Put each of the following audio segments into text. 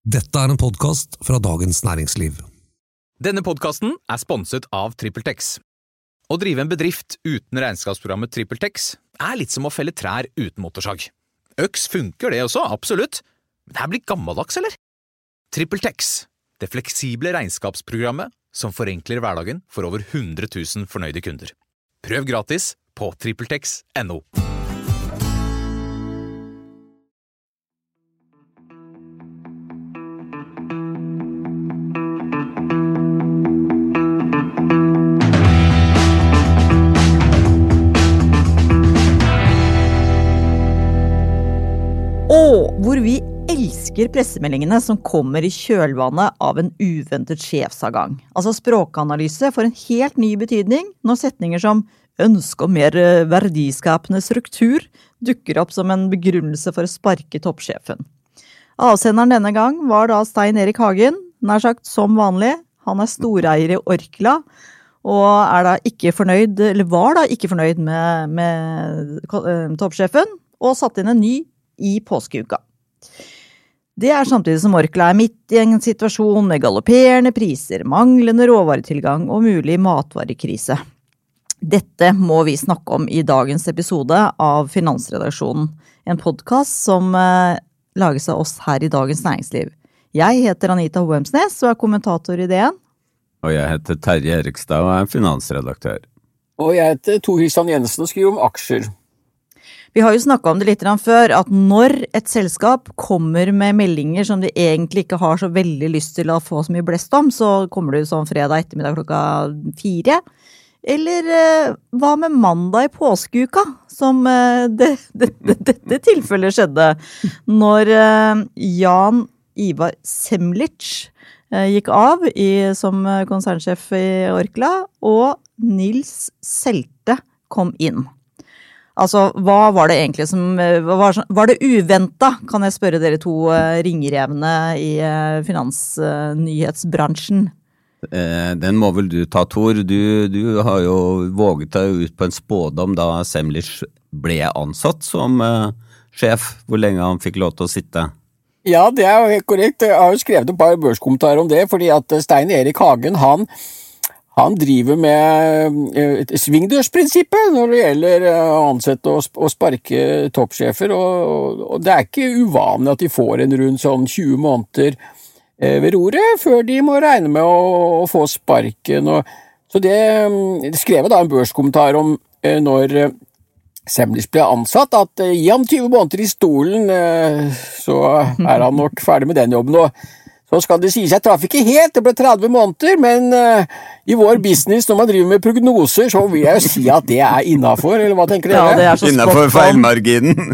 Dette en podcast fra Dagens Næringsliv. Denne podcasten sponset av TrippelTex. Å drive en bedrift uten regnskapsprogrammet TrippelTex litt som å felle trær uten motorsag. Øks funker det også, absolutt. Men det blitt gammeldags, eller? TrippelTex, det fleksible regnskapsprogrammet som forenkler hverdagen for over 100 000 fornøyde kunder. Prøv gratis på TrippelTex.no. Hvor vi elsker pressemeldingene som kommer i kjølvannet av en uventet sjefsavgang. Altså språkanalyse får en helt ny betydning når setninger som «ønske om mer verdiskapende struktur» dukker opp som en begrunnelse for å sparke toppsjefen. Avsenderen denne gang var da Stein Erik Hagen, nær sagt som vanlig. Han storeier i Orkla, og da ikke fornøyd, eller var da ikke fornøyd med toppsjefen, og satt inn en ny i påskeuka. Det samtidig som Orkla midt i en situasjon med galopperende priser, manglende råvaretilgang og mulig matvarekrise. Dette må vi snakke om i dagens episode av Finansredaksjonen, en podcast som lages av oss her i Dagens Næringsliv. Jeg heter Anita Hoemsnes og kommentator i DN. Og jeg heter Terje Erikstad og finansredaktør. Og jeg heter Tor Christian Jensen og skriver om aksjer. Vi har jo snakket om det litt før, at når et selskap kommer med meldinger som de egentlig ikke har så veldig lyst til å få så mye blest om, så kommer det jo sånn fredag ettermiddag 4. Eller hva med mandag i påskeuka, som dette tilfellet skjedde, når Jan Ivar Semlitsch gikk av som konsernsjef i Orkla, og Nils Selte kom inn. Altså, hva var det egentlig som var det uventet, kan jeg spørre dere to ringrevne i finansnyhetsbransjen? Den må vel du ta, Tor. Du har jo våget deg ut på en spådom da Semlitsch ble ansatt som sjef, hvor lenge han fikk lov til å sitte. Ja, det jo helt korrekt. Jeg har jo skrevet et par børskommentarer om det, fordi at Stein Erik Hagen, han driver med svingdørsprinsippet når det gjelder å ansette og sparke toppsjefer, og det ikke uvanlig at de får en rundt sånn 20 måneder ved roret før de må regne med å få sparken. Så det skrev da en børskommentar om når Semlitsch ble ansatt, at gi ham 20 måneder i stolen, så han nok ferdig med den jobben. Og så skal det sies, jeg traff ikke helt, det ble 30 måneder, men i vår business, når man driver med prognoser, så vil jeg jo si at det innenfor, eller hva tenker dere? Ja, det innenfor feilmarginen.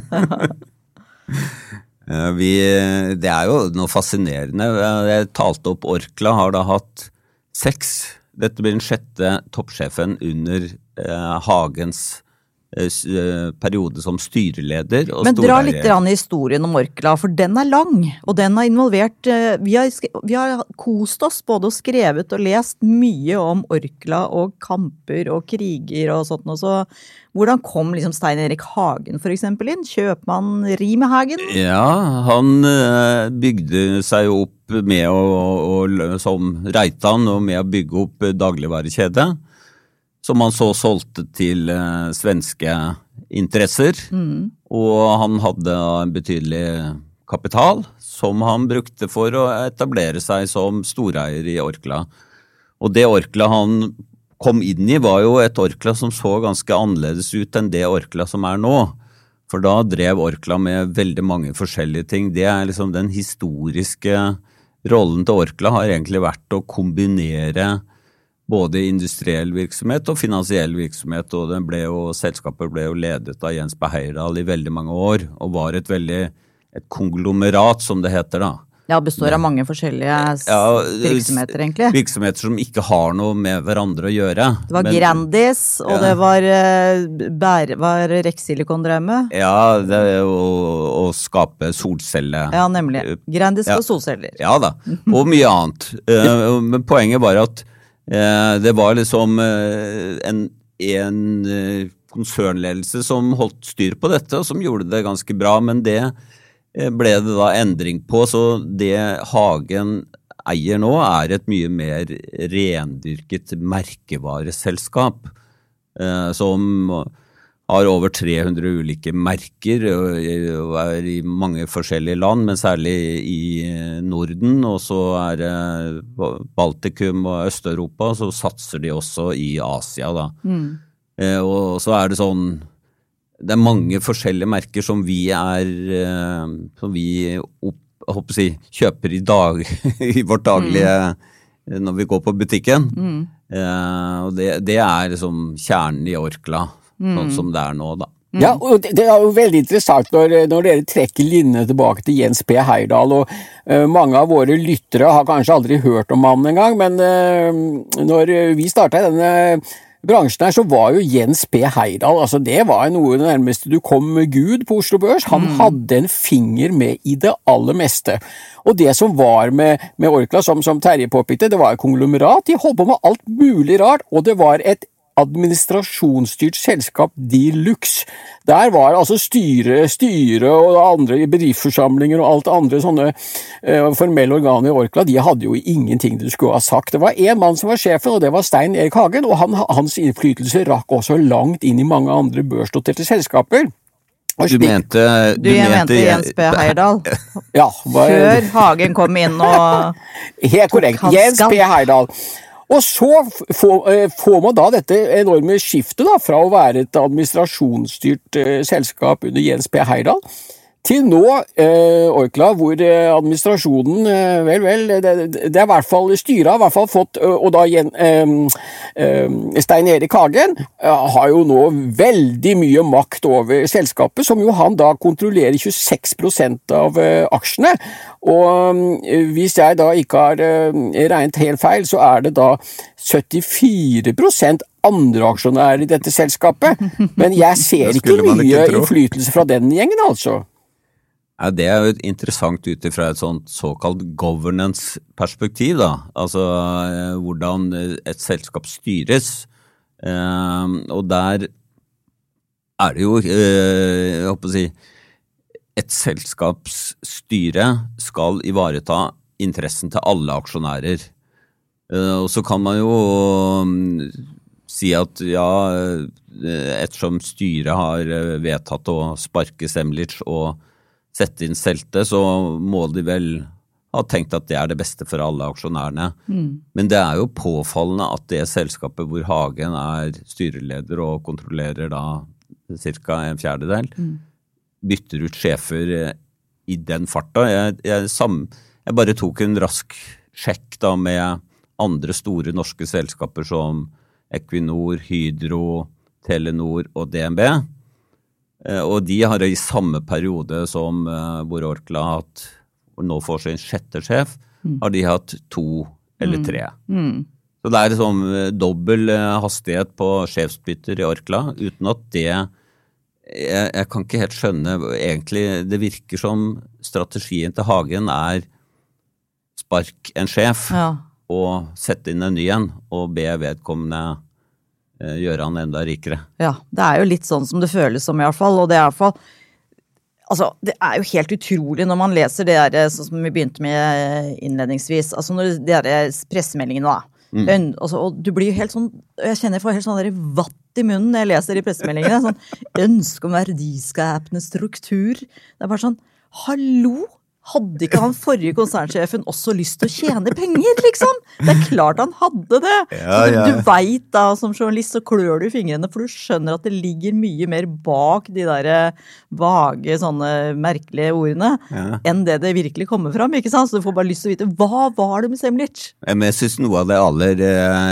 Det jo noe fascinerende. Jeg talte opp Orkla, har da hatt 6. Dette blir den 6. toppsjefen under Hagens periode som styreleder og men dra litt i historien om Orkla, for den lang, og den har involvert vi har kost oss både og skrevet og lest mye om Orkla og kamper og kriger og sånt, og så hvordan kom liksom Stein Erik Hagen for eksempel inn? Kjøpmann Rime Hagen? Ja, han bygde seg opp med som Reitan og med å bygge opp dagligvarekjede, som han så solgte til svenske interesser, og han hadde en betydelig kapital som han brukte for å etablere seg som storeier i Orkla. Og det Orkla han kom inn i var jo et Orkla som så ganske annerledes ut enn det Orkla som nå. For da drev Orkla med veldig mange forskjellige ting. Det liksom den historiske rollen til Orkla har egentlig vært å kombinere både industriell virksomhet og finansiell virksomhet, og selskapet ble jo ledet av Jens Beheirdal i veldig mange år, og var et konglomerat, som det heter da. Ja, består av mange forskjellige virksomheter egentlig. Virksomheter som ikke har noe med hverandre å gjøre. Det var Grandis, og det var Rex Silicon drev med. Ja, det å skape solcelle. Ja, nemlig. Grandis og solceller. Ja da, og mye annet. Men poenget var at det var liksom en konsernledelse som holdt styr på dette, og som gjorde det ganske bra, men det ble det da endring på, så det Hagen eier nå et mye mer rendyrket merkevareselskap, som har over 300 ulike merker og I mange forskjellige land, men særlig I Norden, og så det Baltikum og Øst-Europa, så satser de også I Asia da. Og så det sånn, det mange forskjellige merker som vi som vi kjøper I vårt daglige, når vi går på butikken. Og det liksom kjernen I Orkla, sånn som det nå da. Ja, og det jo veldig interessant når dere trekker linjene tilbake til Jens P. Heyerdahl, og mange av våre lyttere har kanskje aldri hørt om mannen en gang, men når vi startet I denne bransjen her, så var jo Jens P. Heyerdahl, altså det var noe nærmeste du kom med Gud på Oslo Børs. Han hadde en finger med I det aller meste. Og det som var med Orkla, som Terje påpekte, det var et konglomerat. De holdt på med alt mulig rart, og det var et administrasjonsstyrt selskap de luxe. Der var altså styre og andre bedriftsforsamlinger og alt andre sånne formelle organer I Orkla, de hadde jo ingenting du skulle ha sagt. Det var en mann som var sjefen, og det var Stein Erik Hagen, og hans innflytelse rakk også langt inn I mange andre børsnoterte selskaper. Du mente Jens P. Heyerdahl? Ja. Før Hagen kom inn og... Helt korrekt, Jens P. Heyerdahl. Og så får man da dette enorme skiftet da, fra å være et administrasjonsstyrt selskap under Jens P. Heyerdahl, til nå Orkla, hvor administrasjonen, det I hvert fall styret har I hvert fall fått, og da Stein Erik Hagen har jo nå veldig mye makt over selskapet, som jo han da kontrollerer 26% av aksjene, og hvis jeg da ikke har regnet helt feil, så det da 74% andre aksjonærer I dette selskapet, men jeg ser ikke mye innflytelse fra den gjengen altså. Ja, det jo interessant ut fra et sånt såkalt governance-perspektiv da, altså hvordan et selskap styres, og der det jo, jeg håper å si, et selskapsstyre skal ivareta interessen til alle aksjonærer, og så kan man jo si at ja, ettersom styret har vedtatt å sparke Semlitsch og sette inn Selte, så må de vel ha tenkt at det det beste for alle aksjonærene. Men det jo påfallende at det selskapet hvor Hagen styreleder og kontrollerer da cirka 1/4, bytter ut sjefer I den farta. Jeg bare tok en rask sjekk da med andre store norske selskaper som Equinor, Hydro, Telenor og DNB. Og de har I samme periode som hvor Orkla har hatt, og nå får sin 6. sjef, har de hatt 2 eller 3. Så det sånn dobbel hastighet på sjefsbytter I Orkla, uten at det, jeg kan ikke helt skjønne, egentlig det virker som strategien til Hagen spark en sjef, og sette inn en ny en, og be vedkommende gjøre han enda rikere. Ja, det jo litt sånn som det føles som I hvert fall, og det I hvert fall, altså det jo helt utrolig når man leser det sånn som vi begynte med innledningsvis, altså når det pressemeldingene da, altså, og du blir jo helt sånn, jeg kjenner jeg får helt sånn der vatt I munnen når jeg leser de pressemeldingene, sånn ønske om verdiskapende struktur, det bare sånn, hallo? Hadde ikke han forrige konsernsjefen også lyst til å tjene penger, liksom? Det klart han hadde det. Du vet da, som journalist, så klør du I fingrene, for du skjønner at det ligger mye mer bak de der vage, sånne merkelige ordene, enn det virkelig kommer fram, ikke sant? Så du får bare lyst til å vite, hva var det med Semlitsch? Men jeg synes noe av det aller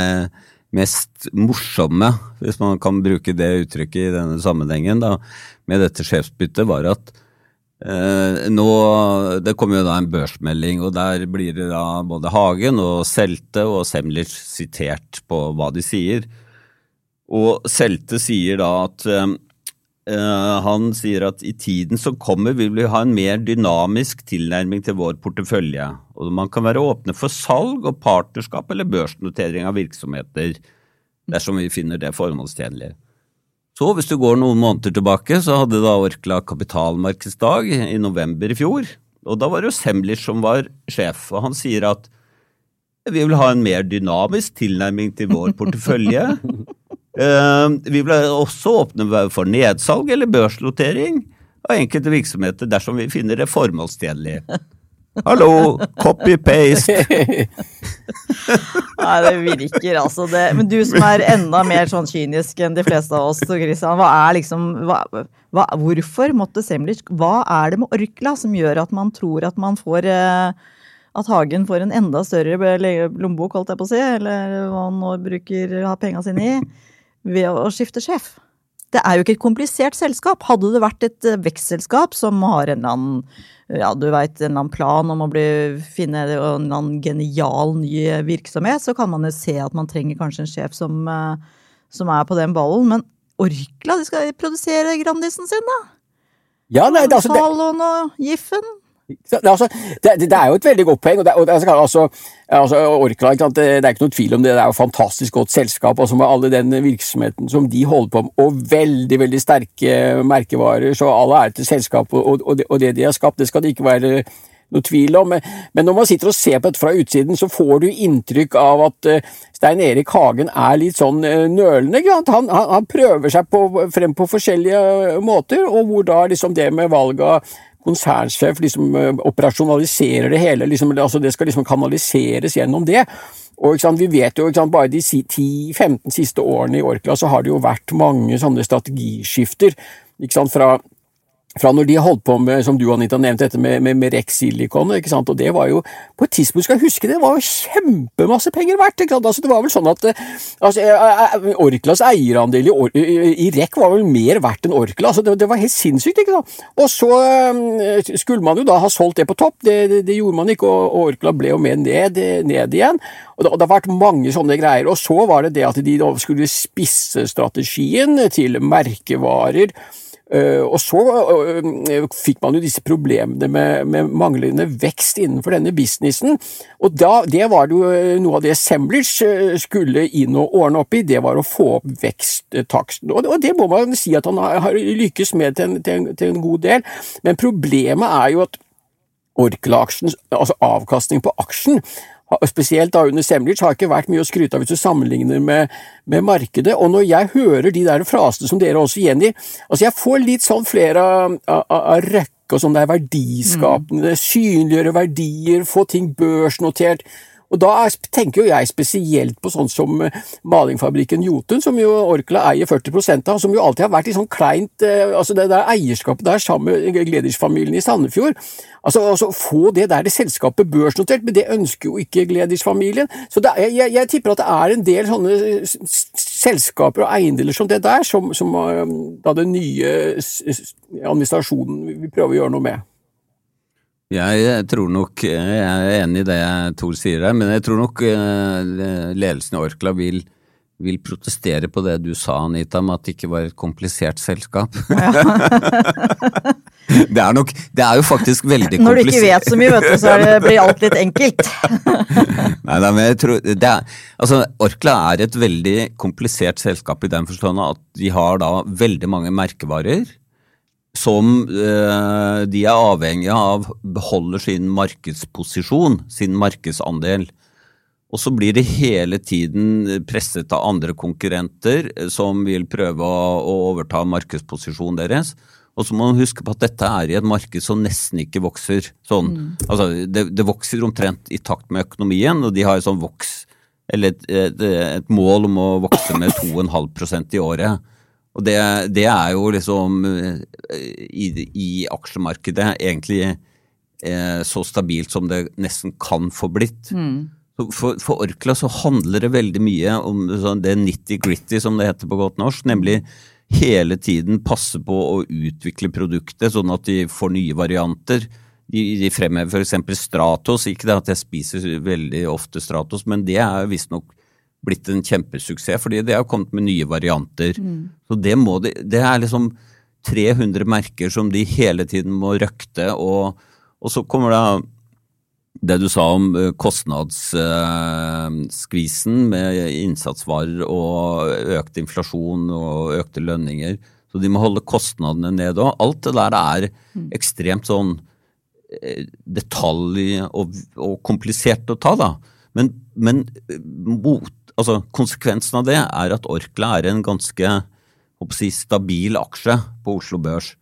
mest morsomme, hvis man kan bruke det uttrykket I denne sammenhengen, da, med dette sjefsbyttet, var at nå, det kommer jo da en børsmelding, og der blir det da både Hagen og Selte og Semlitsch sitert på hva de sier. Og Selte sier da at han sier at I tiden som kommer vil vi ha en mer dynamisk tilnærming til vår portefølje, og man kan være åpne for salg og partnerskap eller børsnotering av virksomheter, dersom vi finner det formålstjenlig. Så hvis du går noen måneder tilbake, så hadde da Orkla kapitalmarkedsdag i november i fjor, og da var det jo Semlitsch som var sjef, og han sier at vi vil ha en mer dynamisk tilnærming til vår portefølje. Vi vil også åpne for nedsalg eller børslotering av enkelte virksomheter dersom vi finner det formålstjenlig. Hallo, copy-paste. Nei, det virker altså det. Men du som enda mer sånn kynisk enn de fleste av oss, Christian, hvorfor måtte Semlitsch, hva det med Orkla som gjør at man tror at man får, at Hagen får en enda større lommebok, holdt jeg på å si, eller hva han nå bruker å ha pengene sine i, ved å skifte sjef? Det jo ikke et komplisert selskap. Hadde det vært et vekstselskap som har en eller annen, ja, du vet, en eller annen plan om å finne en eller annen genial ny virksomhet, så kan man jo se at man trenger kanskje en sjef som på den ballen. Men Orkla, de skal produsere Grandisen sin da? Ja, nei, det Salon og Giffen. Det jo et veldig godt poeng, og Orkla, det ikke noe tvil om det, det jo fantastisk godt selskap, altså med alle den virksomheten som de holder på med, og veldig, veldig sterke merkevarer, så alle til selskap, og det de har skapt, det skal det ikke være noe tvil om, men når man sitter og ser på dette fra utsiden, så får du inntrykk av at Stein Erik Hagen litt sånn nølende, han prøver seg frem på forskjellige måter, og hvor da liksom det med valg av konsernsjef liksom operasjonaliserer det hele, liksom, altså det skal liksom kanaliseres gjennom det, og ikke sant, vi vet jo ikke sant, bare de 10-15 siste årene i Orkla så har det jo vært mange sånne strategiskifter, ikke sant, fra når de holdt på med, som du Anita nevnte, dette med Rex Silicon, ikke sant, og det var jo, på et tidspunkt skal jeg huske, det var jo kjempemasse penger verdt, ikke sant, altså det var vel sånn at Orklas eierandel i Rex var vel mer verdt enn Orkla, altså det var helt sinnssykt, ikke sant, og så skulle man jo da ha solgt det på topp, det gjorde man ikke, og Orkla ble jo med ned igjen, og det har vært mange sånne greier, og så var det at de da skulle spisse strategien til merkevarer, og så fikk man jo disse problemene med manglende vekst innenfor denne businessen, og det var jo noe av det Semlitsch skulle inn og ordne opp i, det var å få opp veksttaksten, og det må man si at han har lykkes med til en god del, men problemet jo at Orkla-aksjen, altså avkastning på aksjen, spesielt da under Semlitsch, har ikke vært mye å skryte av hvis du sammenligner med markedet, og når jeg hører de der frasene som dere også gjengir, altså jeg får litt sånn flere av Røkke og sånn der verdiskapende, synliggjøre verdier, få ting børsnotert, og da tenker jo jeg spesielt på sånn som malingfabrikken Jotun, som jo Orkla eier 40% av, som jo alltid har vært i sånn kleint, altså det der eierskapet der sammen med Gleditsch-familien i Sandefjord, altså få det der selskapet børsnotert, men det ønsker jo ikke Gleditsch-familien, så jeg tipper at det en del sånne selskaper og eiendeler som det der, som da den nye administrasjonen vil prøve å gjøre noe med. Jeg tror nok, jeg enig i det Tor sier her, men jeg tror nok ledelsen i Orkla vil protestere på det du sa, Anita, om at det ikke var et komplisert selskap. Ja. Det jo faktisk veldig komplisert. Når du ikke vet så mye, vet du, så blir alt litt enkelt. Nei, men jeg tror, altså Orkla et veldig komplisert selskap i den forstand at de har da veldig mange merkevarer, som de avhengige av beholder sin markedsposisjon, sin markedsandel. Og så blir det hele tiden presset av andre konkurrenter som vil prøve å overta markedsposisjonen deres. Og så må man huske på at dette i et marked som nesten ikke vokser. Sånn, altså det vokser omtrent i takt med økonomien, og de har sånn eller et mål om å vokse med 2,5% i året. Og det jo liksom i aksjemarkedet egentlig så stabilt som det nesten kan få blitt. For Orkla så handler det veldig mye om det nitty-gritty som det heter på godt norsk, nemlig hele tiden passe på å utvikle produktet sånn at de får nye varianter. De fremhever for eksempel Stratos, ikke det at jeg spiser veldig ofte Stratos, men det visst nok blitt en kjempesuksess, fordi det har kommet med nye varianter. Så det liksom 300 merker som de hele tiden må røkte, og så kommer det du sa om kostnadsskvisen med innsatsvarer og økt inflasjon og økte lønninger, så de må holde kostnadene ned også. Alt det der ekstremt sånn detalj og komplisert å ta da. Men konsekvensen av det at Orkla en ganske stabil aksje på Oslo Børs.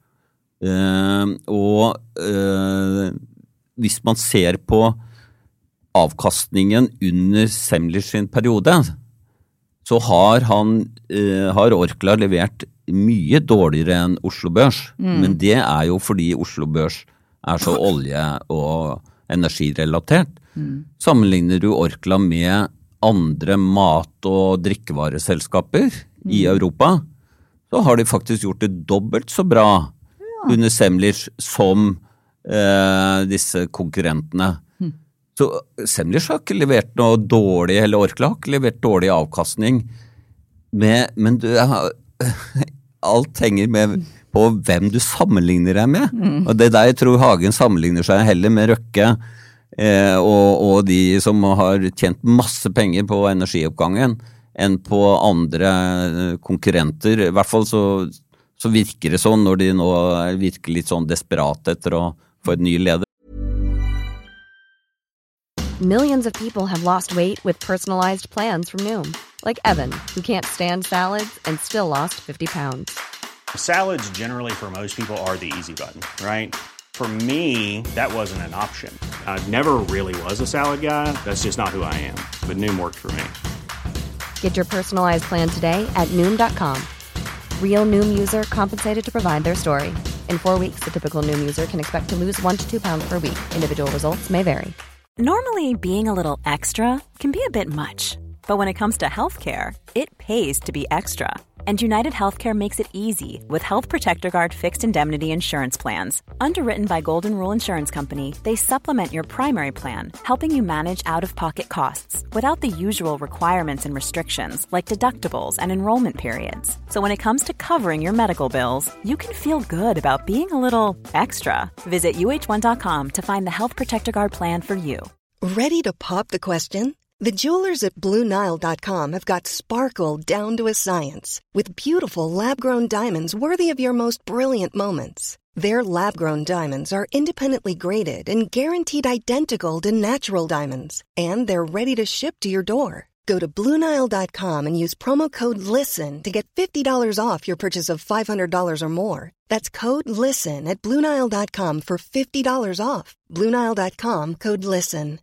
Hvis man ser på avkastningen under Semler sin periode, så har Orkla levert mye dårligere enn Oslo Børs, men det jo fordi Oslo Børs så olje- og energirelatert. Sammenligner du Orkla med andre mat- og drikkevareselskaper i Europa, så har de faktisk gjort det dobbelt så bra under Semlers som disse konkurrentene. Så Semlers har ikke levert noe dårlig, eller Orkla har ikke levert dårlig avkastning, men alt henger med på hvem du sammenligner deg med. Og det der jeg tror Hagen sammenligner seg heller med Røkke og de som har tjent masse penger på energioppgangen enn på andre konkurrenter. I hvert fall så virker det sånn når de nå virker litt sånn desperate etter å få en ny leder. Millions of people have lost weight with personalized plans from Noom. Like Evan, who can't stand salads and still lost 50 pounds. Salads generally for most people are the easy button, right? For me, that wasn't an option. I never really was a salad guy. That's just not who I am. But Noom worked for me. Get your personalized plan today at Noom.com. Real Noom user compensated to provide their story. In 4 weeks, the typical Noom user can expect to lose 1 to 2 pounds per week. Individual results may vary. Normally, being a little extra can be a bit much. But when it comes to healthcare, it pays to be extra. And United Healthcare makes it easy with Health Protector Guard fixed indemnity insurance plans. Underwritten by Golden Rule Insurance Company, they supplement your primary plan, helping you manage out-of-pocket costs without the usual requirements and restrictions like deductibles and enrollment periods. So when it comes to covering your medical bills, you can feel good about being a little extra. Visit uh1.com to find the Health Protector Guard plan for you. Ready to pop the question? The jewelers at BlueNile.com have got sparkle down to a science with beautiful lab-grown diamonds worthy of your most brilliant moments. Their lab-grown diamonds are independently graded and guaranteed identical to natural diamonds, and they're ready to ship to your door. Go to BlueNile.com and use promo code LISTEN to get $50 off your purchase of $500 or more. That's code LISTEN at BlueNile.com for $50 off. BlueNile.com, code LISTEN.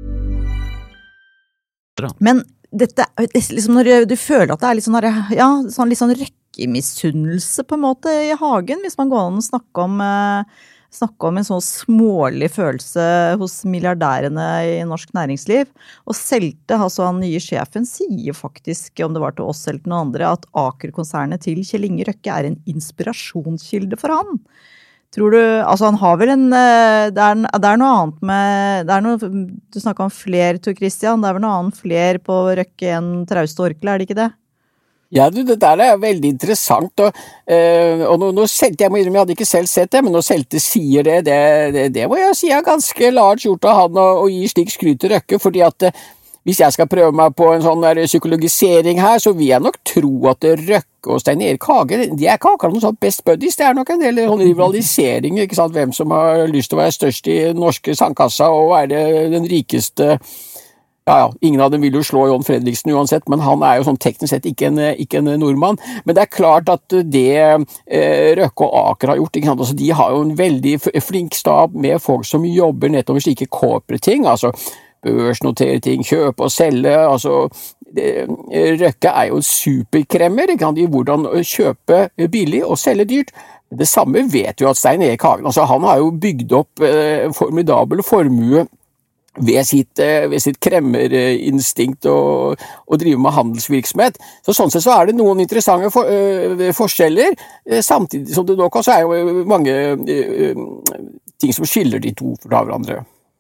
Men dette liksom når du føler at det litt sånn, litt sånn røkkemisunnelse på en måte i Hagen, hvis man går an å snakke om en sånn smålig følelse hos milliardærene i norsk næringsliv. Og Selte, altså han nye sjefen, sier faktisk, om det var til oss eller til noen andre, at Aker-konsernet til Kjell Inge Røkke en inspirasjonskilde for han. Tror du, altså han har vel det noe annet med, du snakket om fler, Tor Christian, det vel noe annet fler på Røkke enn Traust og Orkla, det ikke det? Ja, det der veldig interessant, og nå Selte, jeg må innrømme, jeg hadde ikke selv sett det, men når Selte sier det må jeg si ganske large gjort av han å gi slik skryt til Røkke, fordi at hvis jeg skal prøve meg på en sånn der psykologisering her, så vil jeg nok tro at Røkke og Stein Erik Hagen, de ikke akkurat noen sånn best buddies, det nok en del sånn rivalisering, ikke sant, hvem som har lyst til å være størst i norske sandkassa og være den rikeste. Ja, ingen av dem vil jo slå John Fredriksen uansett, men han jo sånn teknisk sett ikke en nordmann. Men det klart at det Røkke og Aker har gjort, ikke sant? Altså, de har jo en veldig flink stab med folk som jobber nettopp med slike corporate ting, altså børsnotere ting, kjøpe og selge, altså Røkke jo en superkremmer, ikke sant, i hvordan kjøpe billig og selge dyrt. Det samme vet jo at Stein Erik Hagen, altså han har jo bygd opp formidabel formue ved sitt kremmerinstinkt og drive med handelsvirksomhet. Så sånn sett så det noen interessante forskjeller, samtidig som det nok også jo mange ting som skiller de to fra hverandre.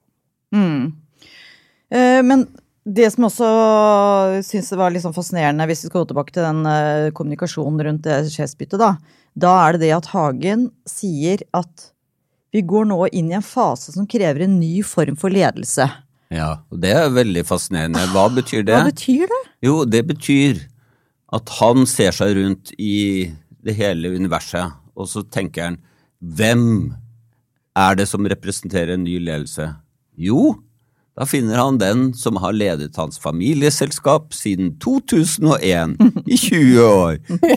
Men det som også synes det var litt sånn fascinerende, hvis vi skal gå tilbake til den kommunikasjonen rundt det sjefsbyttet da det det at Hagen sier at vi går nå inn I en fase som krever en ny form for ledelse. Ja, og det veldig fascinerende. Hva betyr det? Hva betyr det? Jo, det betyr at han ser seg rundt I det hele universet, og så tenker han, hvem det som representerer en ny ledelse? Jo, da finner han den som har ledet hans familieselskap siden 2001, I 20 år.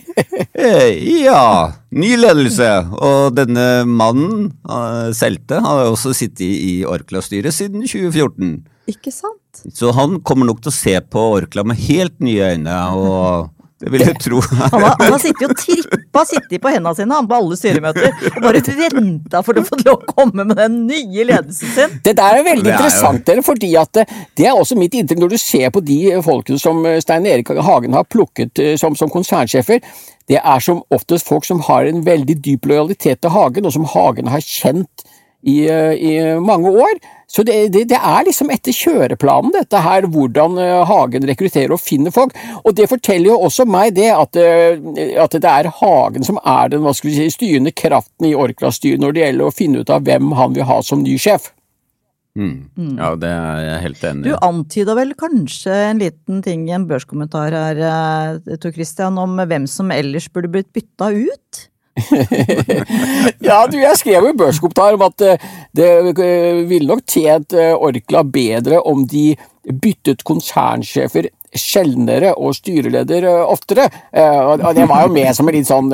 Ja, ny ledelse, og denne mannen, Selte, har også sittet I Orkla-styret siden 2014. Ikke sant? Så han kommer nok til å se på Orkla med helt nye øyne, og det vil jeg tro. Han har sittet og sittet på hendene sine han på alle styremøter og bare ventet for å få lov å komme med den nye ledelsen sin. Det der veldig interessant, fordi at det også mitt inntrykk når du ser på de folkene som Stein Erik Hagen har plukket som konsernsjefer. Det som oftest folk som har en veldig dyp lojalitet til Hagen, og som Hagen har kjent I mange år. Så det liksom etter kjøreplanen dette her, hvordan Hagen rekrutterer og finner folk. Og det forteller jo også meg det at det Hagen som den, hva skal vi si, styrende kraften I Orkla-styret når det gjelder å finne ut av hvem han vil ha som ny sjef. Ja, det jeg helt enig I. Du antydet vel kanskje en liten ting I en børskommentar her, Tor Christian, om hvem som ellers burde blitt byttet ut? Ja, jeg skrev jo I børskommentar om at det ville nok tjent Orkla bedre om de byttet konsernsjefer sjeldnere og styreleder oftere. Og det var jo med som en litt sånn,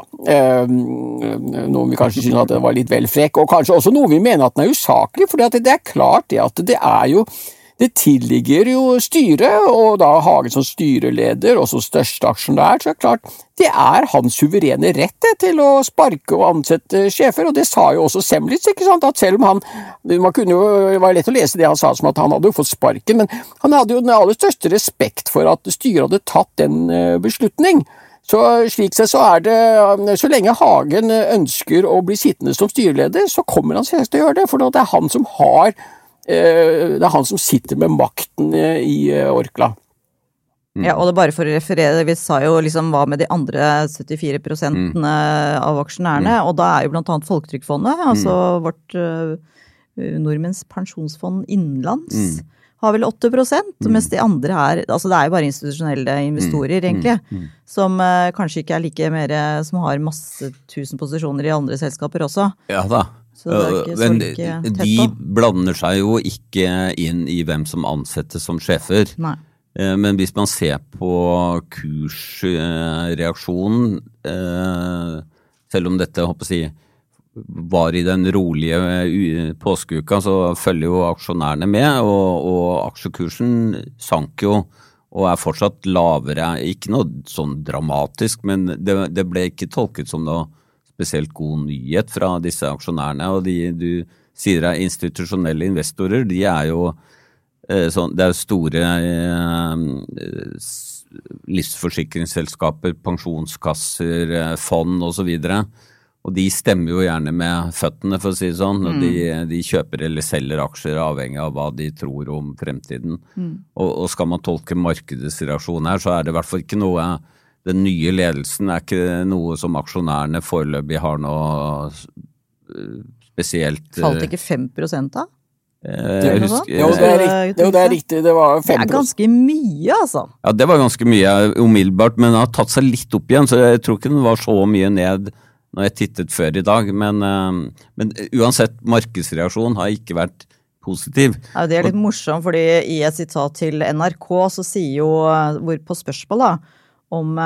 noen vi kanskje synes at det var litt vel frekk, og kanskje også noe vi mener at den usaklig, for det klart det at det jo det tilligger jo styret, og da Hagen som styreleder, og som største aksjonær, så klart, det hans suverene rett til å sparke og ansette sjefer, og det sa jo også Semlitz, ikke sant, at selv om man kunne jo, det var lett å lese det han sa som at han hadde jo fått sparken, men han hadde jo den aller største respekt for at styret hadde tatt den beslutning. Så slik sett så det, så lenge Hagen ønsker å bli sittende som styreleder, så kommer han selv til å gjøre det, for det han som har det han som sitter med makten I Orkla. Ja, og det bare for å referere, vi sa jo liksom hva med de andre 74% av aksjonærene, og da jo blant annet Folketrykkfondet, altså vårt nordmenns pensjonsfond innenlands, har vel 8%, mens de andre altså det jo bare institusjonelle investorer egentlig, som kanskje ikke like mer, som har masse tusen posisjoner I andre selskaper også. Ja da. Men de blander seg jo ikke inn I hvem som ansettes som sjefer. Nei. Men hvis man ser på kursreaksjonen, selv om dette, håper jeg, var I den rolige påskeuka, så følger jo aksjonærene med, og aksjekursen sank jo, og fortsatt lavere. Ikke noe sånn dramatisk, men det ble ikke tolket som noe spesielt god nyhet fra disse aksjonærene, og du sier institusjonelle investorer, de jo sånn, det store livsforsikringsselskaper, pensjonskasser, fond og så videre, og de stemmer jo gjerne med føttene, for å si det sånn, og de kjøper eller selger aksjer avhengig av hva de tror om fremtiden. Og skal man tolke markedets reaksjon her, så det I hvert fall ikke noe den nye ledelsen ikke noe som aksjonærene foreløpig har noe spesielt. Falt ikke 5% da? Jeg husker, jo, det riktig, det var 5%. Det ganske mye, altså. Ja, det var ganske mye umiddelbart, men det har tatt seg litt opp igjen, så jeg tror ikke den var så mye ned når jeg tittet før I dag, men uansett, markedsreaksjon har ikke vært positiv. Ja, det litt morsomt, fordi I et sitat til NRK så sier jo, på spørsmål da, om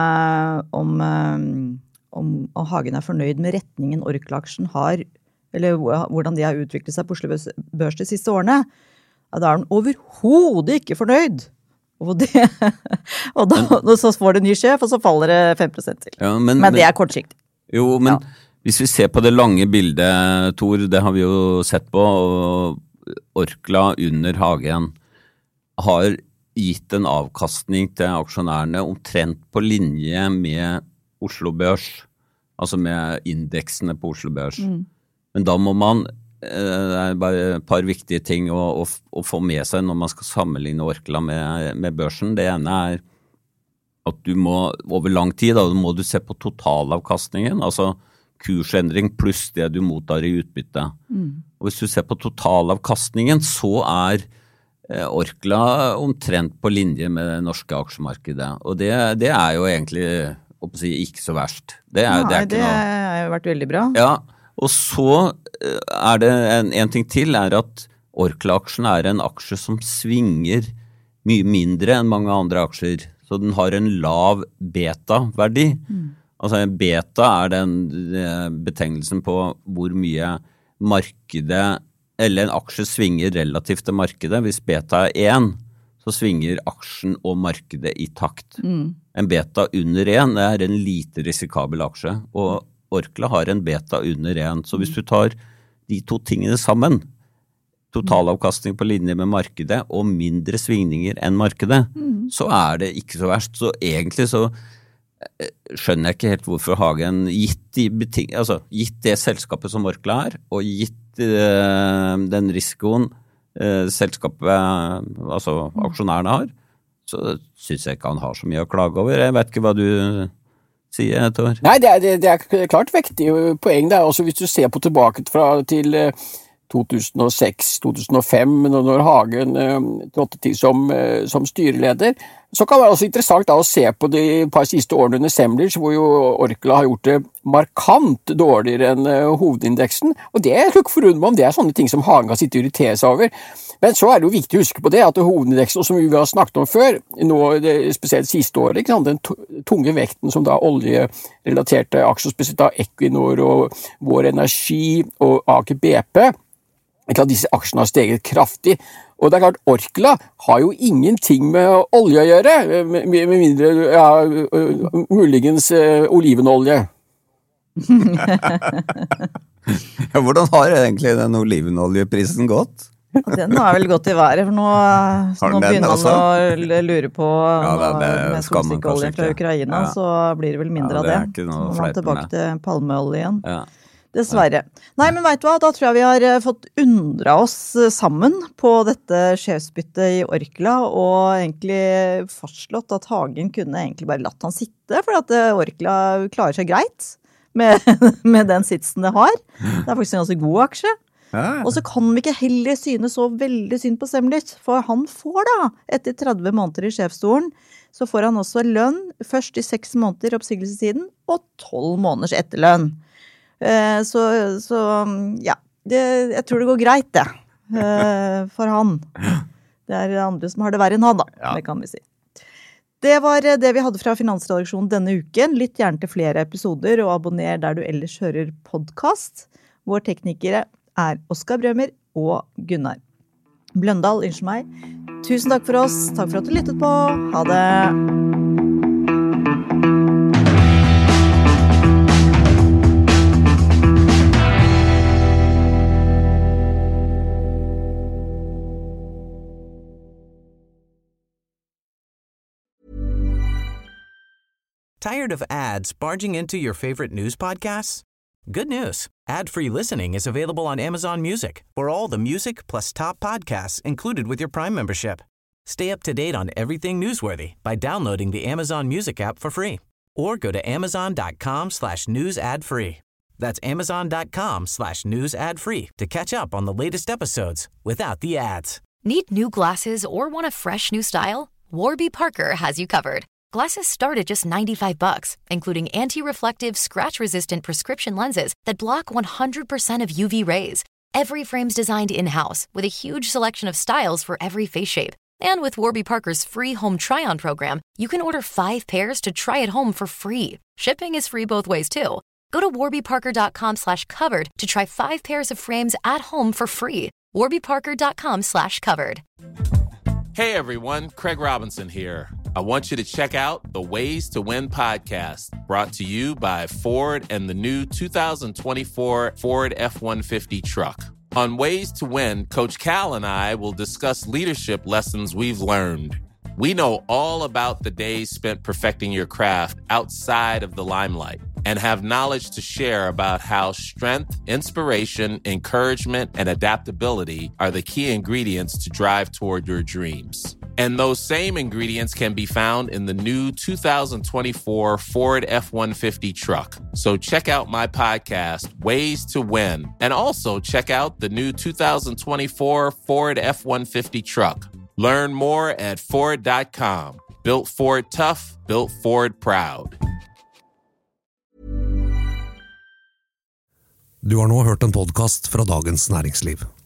Hagen fornøyd med retningen Orkla-aksjen har, eller hvordan de har utviklet seg på Oslo Børs de siste årene, da han overhodet ikke fornøyd. Og så får det ny sjef, og så faller det 5% til. Ja, men det kortsiktig. Jo, men hvis vi ser på det lange bildet, Tor, det har vi jo sett på, og Orkla under Hagen har gitt en avkastning til aksjonærene omtrent på linje med Oslo Børs, altså med indeksene på Oslo Børs. Men da må man, det bare et par viktige ting å få med seg når man skal sammenligne Orkla med børsen. Det ene at du må over lang tid, da må du se på totalavkastningen, altså kursendring pluss det du mottar I utbytte. Og hvis du ser på totalavkastningen, så Orkla omtrent på linje med det norske aksjemarkedet. Og det jo egentlig ikke så verst. Det har jo vært veldig bra. Ja, og så det en ting til at Orkla-aksjen en aksje som svinger mye mindre enn mange andre aksjer. Så den har en lav beta-verdi. Altså en beta den betegnelsen på hvor mye markedet, eller en aksje svinger relativt til markedet. Hvis beta 1, så svinger aksjen og markedet I takt. En beta under 1 en lite risikabel aksje, og Orkla har en beta under 1. Så hvis du tar de to tingene sammen, totalavkastning på linje med markedet og mindre svingninger enn markedet, så det ikke så verst. Så egentlig så skjønner jeg ikke helt hvorfor Hagen gitt det selskapet som Orkla og gitt den risikoen selskapet, altså aksjonærene har, så synes jeg ikke han har så mye å klage over. Jeg vet ikke hva du sier, Tor. Nei, det klart vektig poeng der. Også hvis du ser på tilbake til 2006-2005, når Hagen trådte til som styreleder, så kan det være også interessant da å se på de par siste årene under Semlers, hvor jo Orkla har gjort det markant dårligere enn hovedindeksen, og det jeg ikke forundrer meg om, det sånne ting som Hagen kan sitte og irritere seg over. Men så det jo viktig å huske på det, at hovedindeksen, som vi har snakket om før, nå spesielt siste året, ikke sant? Den tunge vekten som da oljerelaterte aksjer, spesielt da Equinor og Vår Energi og Aker BP, disse aksjene har steget kraftig, og det klart Orkla har jo ingenting med olje å gjøre, med mindre, muligens olivenolje. Hvordan har egentlig den olivenoljeprisen gått? Den har vel gått I været, for nå begynner man å lure på med solsikkeolje fra Ukraina, så blir det vel mindre av det. Så må man tilbake til palmeolje igjen. Ja. Dessverre. Nei, men vet du hva? Da tror jeg vi har fått undra oss sammen på dette sjefsbyttet I Orkla, og egentlig fastslått at Hagen kunne egentlig bare latt han sitte, for at Orkla klarer seg greit med den sitsen det har. Det faktisk en ganske god aksje. Og så kan vi ikke heller synes så veldig synd på Semlers, for han får da, etter 30 måneder I sjefsstolen, så får han også lønn, først I 6 måneder oppsigelsestiden, og 12 måneders etterlønn. Så ja, jeg tror det går greit det, for han. Det andre som har det verre enn han da, det kan vi si. Det var det vi hadde fra Finansredaksjonen denne uken. Lytt gjerne til flere episoder, og abonner der du ellers hører podcast. Vår teknikere Oskar Brømer og Gunnar Bløndal, unnskyld meg. Tusen takk for oss, takk for at du lyttet på. Ha det! Tired of ads barging into your favorite news podcasts? Good news. Ad-free listening is available on Amazon Music for all the music plus top podcasts included with your Prime membership. Stay up to date on everything newsworthy by downloading the Amazon Music app for free or go to amazon.com/news ad free. That's amazon.com/news ad free to catch up on the latest episodes without the ads. Need new glasses or want a fresh new style? Warby Parker has you covered. Glasses start at just $95, including anti-reflective, scratch-resistant prescription lenses that block 100% of UV rays. Every frame's designed in-house with a huge selection of styles for every face shape. And with Warby Parker's free home try-on program, you can order 5 pairs to try at home for free. Shipping is free both ways, too. Go to warbyparker.com/covered to try 5 pairs of frames at home for free. warbyparker.com/covered. Hey everyone, Craig Robinson here. I want you to check out the Ways to Win podcast, brought to you by Ford and the new 2024 Ford F-150 truck. On Ways to Win, Coach Cal and I will discuss leadership lessons we've learned. We know all about the days spent perfecting your craft outside of the limelight and have knowledge to share about how strength, inspiration, encouragement, and adaptability are the key ingredients to drive toward your dreams. And those same ingredients can be found in the new 2024 Ford F-150 truck. So check out my podcast, Ways to Win, and also check out the new 2024 Ford F-150 truck. Learn more at Ford.com. Built Ford tough, built Ford proud. Du har nå hørt en podcast fra Dagens Næringsliv.